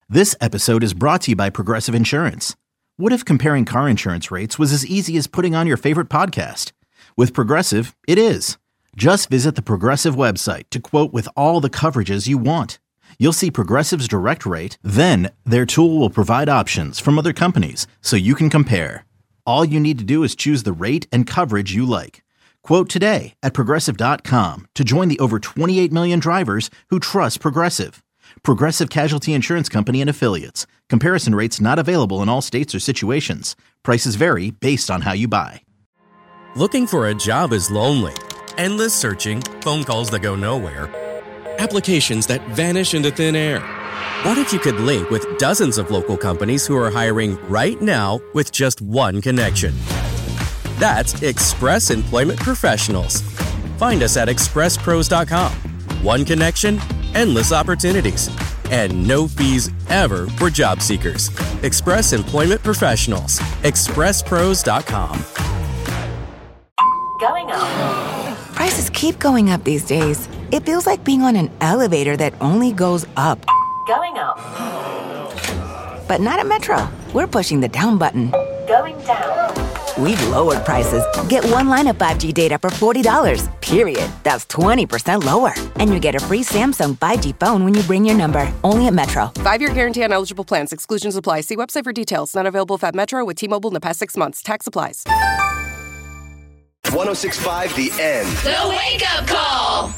This episode is brought to you by Progressive Insurance. What if comparing car insurance rates was as easy as putting on your favorite podcast? With Progressive, it is. Just visit the Progressive website to quote with all the coverages you want. You'll see Progressive's direct rate, then their tool will provide options from other companies so you can compare. All you need to do is choose the rate and coverage you like. Quote today at Progressive.com to join the over 28 million drivers who trust Progressive. Progressive Casualty Insurance Company and Affiliates. Comparison rates not available in all states or situations. Prices vary based on how you buy. Looking for a job is lonely. Endless searching, phone calls that go nowhere, applications that vanish into thin air. What if you could link with dozens of local companies who are hiring right now with just one connection? That's Express Employment Professionals. Find us at expresspros.com. One connection, endless opportunities, and no fees ever for job seekers. Express Employment Professionals. expresspros.com. Going up. Prices keep going up these days. It feels like being on an elevator that only goes up. Going up. But not at Metro. We're pushing the down button. Going down. We've lowered prices. Get one line of 5G data for $40, period. That's 20% lower. And you get a free Samsung 5G phone when you bring your number. Only at Metro. 5-year guarantee on eligible plans. Exclusions apply. See website for details. Not available at Metro with T-Mobile in the past 6 months. Tax applies. 106.5 The End. The Wake Up Call.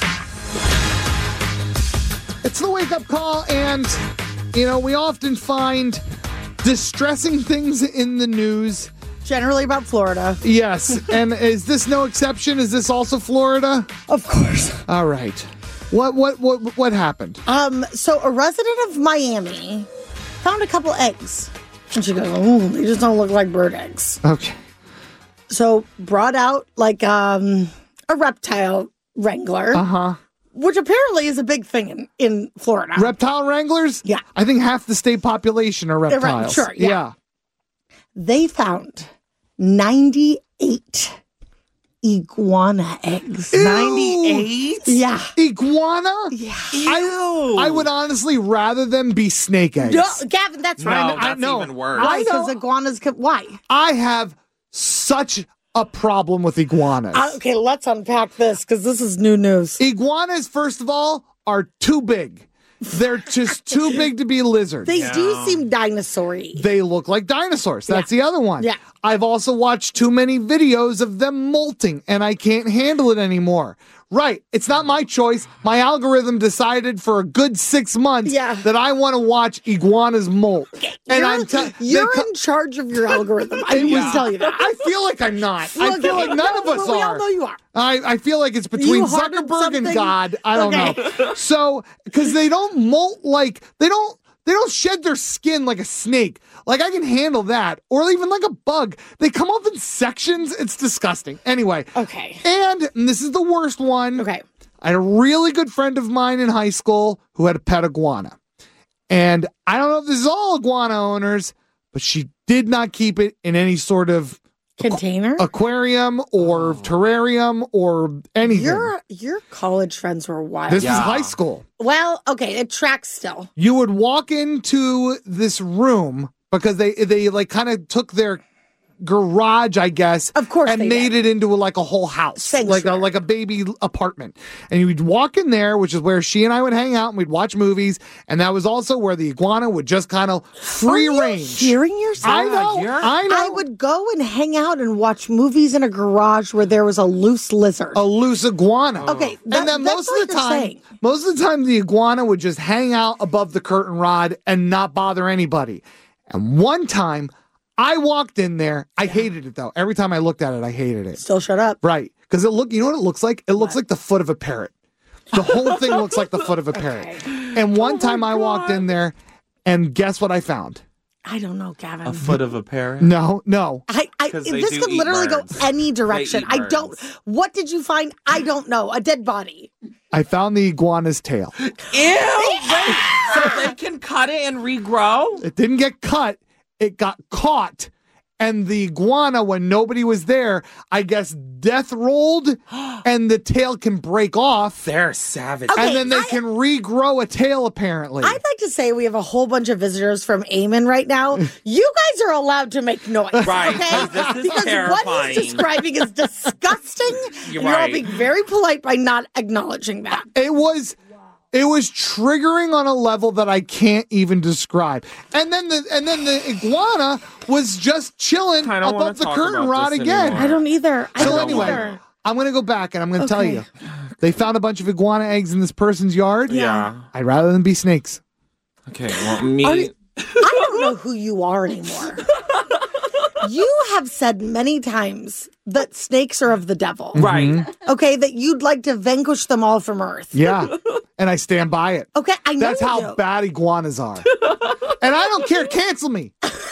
It's the Wake Up Call, and, we often find distressing things in the news. Generally about Florida. Yes, and is this no exception? Is this also Florida? Of course. All right. What happened? So a resident of Miami found a couple eggs. And she goes, oh, they just don't look like bird eggs. Okay. So brought out like a reptile wrangler. Uh-huh. Which apparently is a big thing in Florida. Reptile wranglers? Yeah. I think half the state population are reptiles. Sure, yeah. They found 98 iguana eggs. Ew. 98? Yeah. Iguana? Yeah. I would honestly rather them be snake eggs. No, Gavin, that's right. No, that's even worse. Why? Because iguanas why? I have such a problem with iguanas. Okay, let's unpack this because this is new news. Iguanas, first of all, are too big. They're just too big to be lizards. They do seem dinosaur-y. They look like dinosaurs. That's the other one. Yeah. I've also watched too many videos of them molting, and I can't handle it anymore. Right. It's not my choice. My algorithm decided for a good 6 months that I want to watch iguanas molt. And you're in charge of your algorithm. I always tell you that. I feel like I'm not. I feel like none of us are. We all know you are. I feel like it's between Zuckerberg and God. I don't know. So, because they don't molt like, they don't shed their skin like a snake. Like, I can handle that. Or even like a bug. They come up in sections. It's disgusting. Anyway. Okay. And this is the worst one. Okay. I had a really good friend of mine in high school who had a pet iguana. And I don't know if this is all iguana owners, but she did not keep it in any sort of container, aquarium, or terrarium, or anything. Your college friends were wild. This was high school. Well, okay, it tracks still. You would walk into this room because they like kind of took their garage, I guess, of course, and made it into like a whole house, like a baby apartment. And you'd walk in there, which is where she and I would hang out, and we'd watch movies. And that was also where the iguana would just kind of free range. Hearing yourself? I know. I would go and hang out and watch movies in a garage where there was a loose lizard, a loose iguana. Okay, and then most of the time, the iguana would just hang out above the curtain rod and not bother anybody. And one time, I walked in there. I hated it, though. Every time I looked at it, I hated it. Still shut up. Right. Because you know what it looks like? It looks like the foot of a parrot. The whole thing looks like the foot of a parrot. And one time I walked in there, and guess what I found? I don't know, Gavin. A foot of a parrot? No. This could literally go any direction. I don't. What did you find? I don't know. A dead body. I found the iguana's tail. Ew! Wait, so they can cut it and regrow? It didn't get cut. It got caught And the iguana, when nobody was there, I guess death rolled and the tail can break off. They're savage. Okay, And then they can regrow a tail, apparently. I'd like to say we have a whole bunch of visitors from Eamon right now. You guys are allowed to make noise, Right, okay? this is because terrifying. what he's describing is disgusting. You're and you're all right. being very polite by not acknowledging that. It was triggering on a level that I can't even describe. And then the iguana was just chilling I don't wanna above the talk curtain about rod this again. anymore. I don't either. I So don't anyway, either. I'm going to go back and I'm going to tell Okay. you. They found a bunch of iguana eggs in this person's yard. Yeah. I'd rather than be snakes. Okay, well, me. I don't know who you are anymore. You have said many times that snakes are of the devil. Right. Okay, that you'd like to vanquish them all from Earth. Yeah. And I stand by it. Okay, I know That's you how do. bad iguanas are. And I don't care. Cancel me.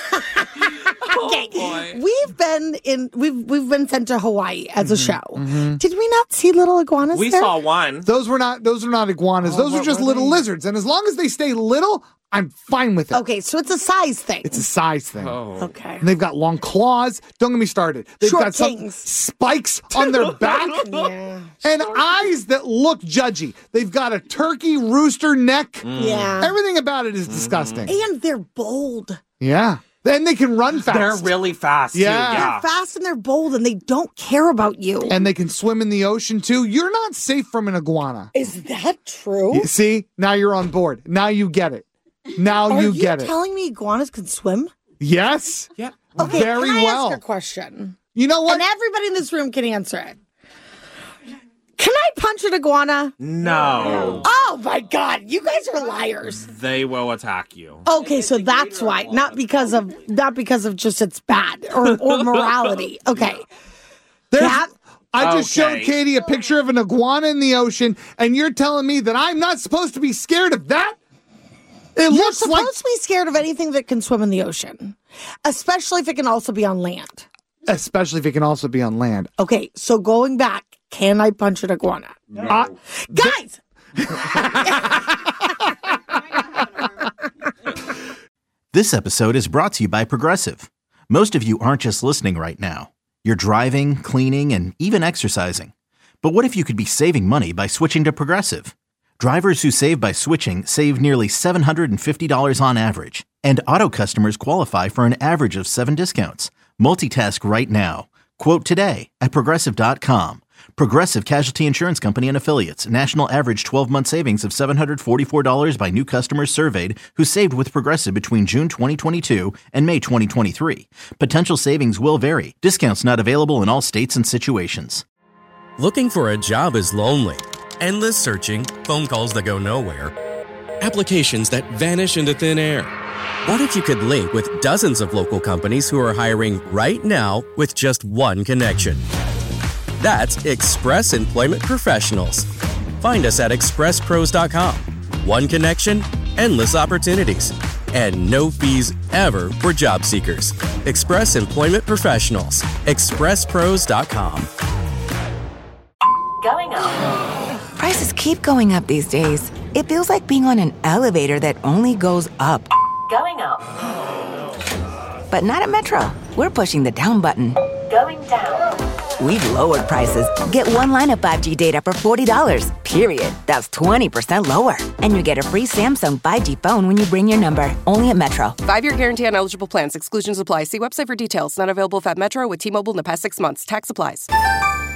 Okay, boy. we've been sent to Hawaii as a show. Did we not see little iguanas We there? saw one. Those were not iguanas. Those are what just were little they? lizards. And as long as they stay little, I'm fine with it. Okay, so it's a size thing. It's a size thing. Oh. Okay. And they've got long claws. Don't get me started. They've Short got some kings. spikes on their back Yeah. and eyes that look judgy. They've got a turkey rooster neck. Yeah. Everything about it is disgusting. And they're bold. Yeah. Then they can run fast. They're really fast, Yeah. too. Yeah. They're fast and they're bold and they don't care about you. And they can swim in the ocean too. You're not safe from an iguana. Is that true? See? Now you're on board. Now you get it. Now Are you you get it. telling me iguanas can swim? Yes. Yeah. Okay, Very can I well. ask a question? You know what? And everybody in this room can answer it. Can I punch an iguana? No. Oh my God, you guys are liars. They will attack you. Okay, so that's why, not because of just it's bad or morality. Okay. There's- Cat? I just showed Okay. Katie a picture of an iguana in the ocean, and you're telling me that I'm not supposed to be scared of that? It You're looks supposed like, to be scared of anything that can swim in the ocean, especially if it can also be on land. especially if it can also be on land. Okay, so going back, can I punch an iguana? Guys! This episode is brought to you by Progressive. Most of you aren't just listening right now. You're driving, cleaning, and even exercising. But what if you could be saving money by switching to Progressive? Drivers who save by switching save nearly $750 on average, and auto customers qualify for an average of 7 discounts. Multitask right now. Quote today at Progressive.com. Progressive Casualty Insurance Company and Affiliates. National average 12-month savings of $744 by new customers surveyed who saved with Progressive between June 2022 and May 2023. Potential savings will vary. Discounts not available in all states and situations. Looking for a job is lonely. Endless searching, phone calls that go nowhere, applications that vanish into thin air. What if you could link with dozens of local companies who are hiring right now with just one connection? That's Express Employment Professionals. Find us at expresspros.com. One connection, endless opportunities, and no fees ever for job seekers. Express Employment Professionals. expresspros.com. Going up. Prices keep going up these days. It feels like being on an elevator that only goes up. Going up. But not at Metro. We're pushing the down button. Going down. We've lowered prices. Get one line of 5G data for $40, period. That's 20% lower. And you get a free Samsung 5G phone when you bring your number. Only at Metro. 5-year guarantee on eligible plans. Exclusions apply. See website for details. Not available if at Metro with T-Mobile in the past 6 months. Tax applies.